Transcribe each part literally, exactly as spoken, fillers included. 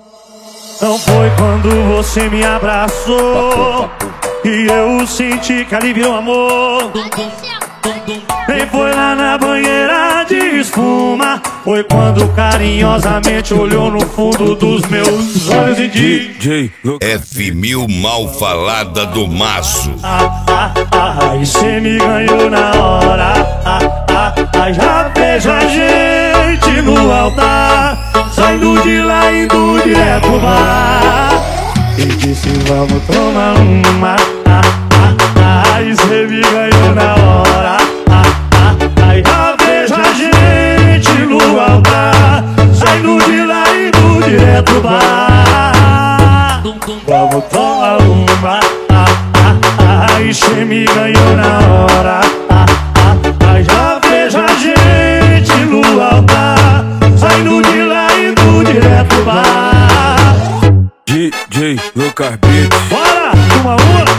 Não foi quando você me abraçou e eu senti que aliviou o amor. Nem foi lá na banheira de espuma, foi quando carinhosamente olhou no fundo dos meus olhos e disse: F mil mal falada do maço. Ah, ah, ah, e cê me ganhou na hora. Ah, ah, ah, já vejo a gente no altar, saindo de lá, indo direto pro bar. E disse: vamos tomar uma. Ah, ah, ah, e cê me ganhou na hora. Ah, ah, ah, já vejo a gente no altar, saindo de lá, indo direto pro bar. Vamos tomar uma. Ah, ah, ah, e cê me ganhou na hora. Ah, ah, ah, já vejo a gente no altar, saindo de lá, indo direto pro bar. D J Lucas Beats. Bora, uma uma.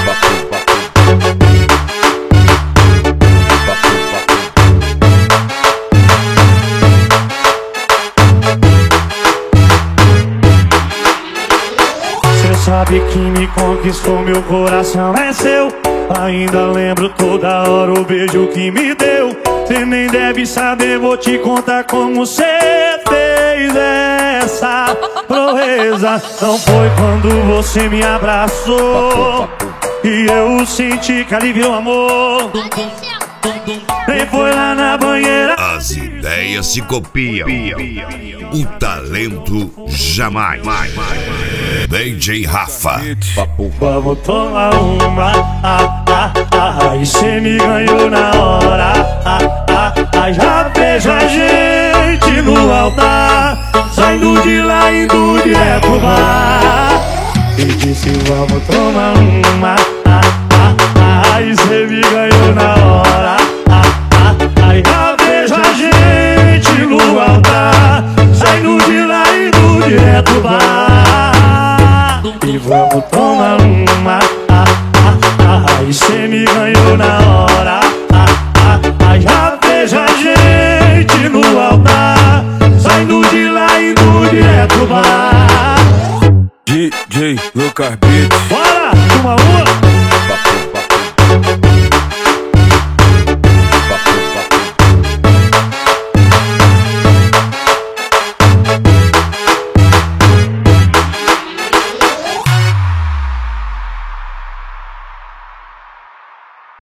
Cê sabe que me conquistou, meu coração é seu. Ainda lembro toda hora o beijo que me deu. Cê nem deve saber, vou te contar como cê fez essa proeza. Não foi quando você me abraçou e eu senti que aliviou o amor. Nem foi lá na banheira. As ideias se copiam, o talento jamais. D J Rafa. Vamos tomar uma. Ah, ah, ah, e cê me ganhou na hora. Ah, ah, ah, já vejo a gente no altar, saindo de lá, indo direto pro bar. E disse: vamos tomar uma. Ah, ah, ah, e cê me ganhou na hora. Ah, ah, ah, já vejo a gente no altar, saindo de lá, indo direto pro bar. E vamos tomar uma. Ah, ah, ah, e cê me ganhou na hora. Ah, ah, ah, já vejo a gente no altar, saindo de lá, indo direto pro bar. D J Lucas Beats.